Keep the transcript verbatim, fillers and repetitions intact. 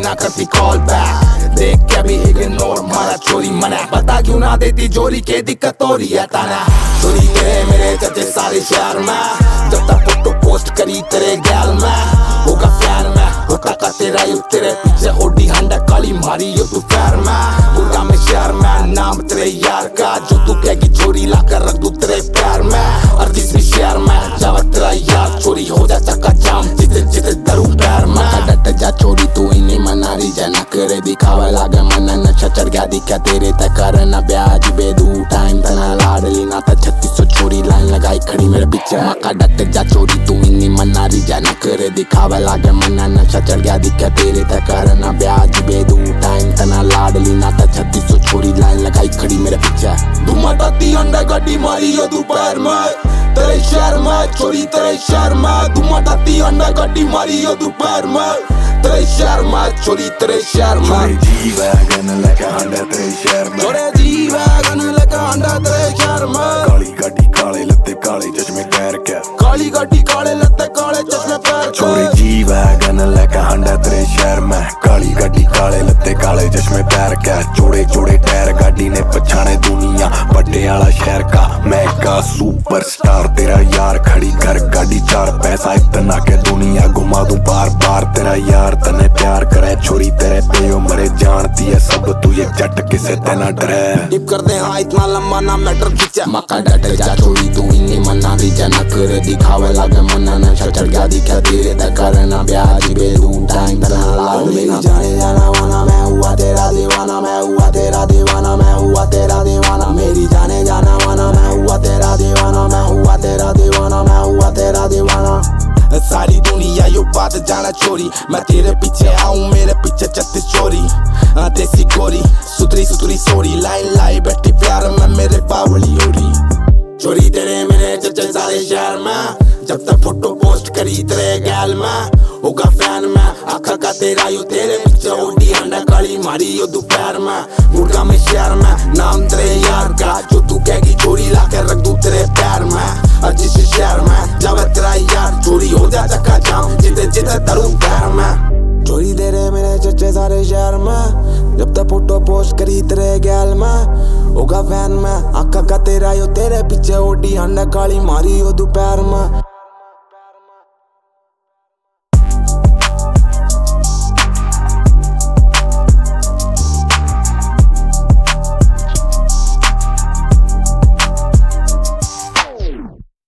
ना करती call back, देख के भी इग्नोर मारा चोरी मना, बता क्यों ना देती जोरी के दिक्कत हो रही है ताना। चोरी तेरे मेरे चर्चे सारे शहर में, जब तक फोटो पोस्ट करी तेरे गैल में होगा फैन में, होता का तेरा यू तेरे पीछे ओडी हंडा काली मारी यो तू पैर में, मुर्गा में शहर में नाम तेरे यार का, जो तू कहेगी चोरी ला कर रख दूं तेरे पैर में। और जिसमें शहर में जावा तेरा यार चोरी हो जा चक्का जाम जिते जिते दरू पैर में। डट जा चोरी तू इन्हीं मनारी जना करे दिखावा लागे मना नशा चढ़ गया दिखा तेरे तक करना ब्याज बेदू टाइम तना लाडली ना था छत्तीस सौ चोरी लाइन लगाई खड़ी मेरे पीछे। मका डट जा चोरी तू इन्हीं मनारी जना करे दिखावा लागे मना नशा चढ़ गया दिखा तेरे तक करना ब्याज बेदू टाइम तना लाडली ना था छत्तीस सौ चोरी लाइन लगाई खड़ी मेरे पीछे। धुमाती अंडा गड्डी मारी यो दोपहर में तेरे शहर में, चोरी तेरे शहर में, धुमाती अंडा गड्डी मारी यो दोपहर में तेरे शहर में, चोरी तेरे शहर में। जी वैगन लेके हंडा तेरे शहर में, चोरे जी वैगन लेके हंडा तेरे शहर में, काली गाड़ी काले लत्ते काले चश्मे पैर क्या, काली गाड़ी काले लत्ते काले चश्मे पैर। चोरे जी वैगन लेके हंडा तेरे शहर में, काली गाड़ी काले लत्ते काले चश्मे पैर क्या, चोड़े चोड़े टायर गाड़ी ने पछाने दुनिया पटियाला शहर का मैं का सुपरस्टार तेरा यार खड़ी कर गाड़ी चार पैसा इतना के दुनिया घुमा दूं बार बार तेरा यार तने प्यार करे छोरी तेरे पे उम्र जानती है सब तू ये जट किसे तेना डरे टिप कर दे हाँ इतना लंबा ना मैटर खींचा। मका डट जा चोरी तू इन्हीं मना दी जना करे दिखावे लागे मना नशा चढ़ गया दिखा तेरे तक करना ब्याज बेदू टाइम तना लाडली ना जाने जाना वाना मैं हुआ तेरा दीवाना, मैं हुआ तेरा दीवाना, मैं हुआ तेरा दीवाना, मेरी जाने जाना वाना मैं हुआ तेरा दीवाना, मैं हुआ तेरा दीवाना, मैं हुआ तेरा दीवाना। सारी दुनिया यो बात जाना चोरी, मैं तेरे पीछे आऊं मेरे पीछे छत्तीस चोरी, देसी गोरी सुतरी सुतरी सोरी लाइन लाई बैठी प्यार में मेरे बावली ओरी। चोरी तेरे मेरे चचे सारे शहर में, जब तक फोटो पोस्ट करी तेरे गैल में होगा फैन में, आखा का तेरा यू तेरे पीछे ओडी हंडा काली मारी यो दोपहर में, मुर्गा में शहर में नाम तेरे यार का, जो तू कहेगी चोरी ला कर रख दूं तेरे पैर में। और जिस शहर में जावा तेरा यार चोरी हो जा चक्का जाम जिते जिते दरू पैर में। चोरी तेरे मेरे चचे सारे शहर में, जब तक फोटो पोस्ट करी तेरे गैल में होगा फैन में, आखा का तेरा यो तेरे पीछे ओडी हंडा काली मारी यो दोपहर में।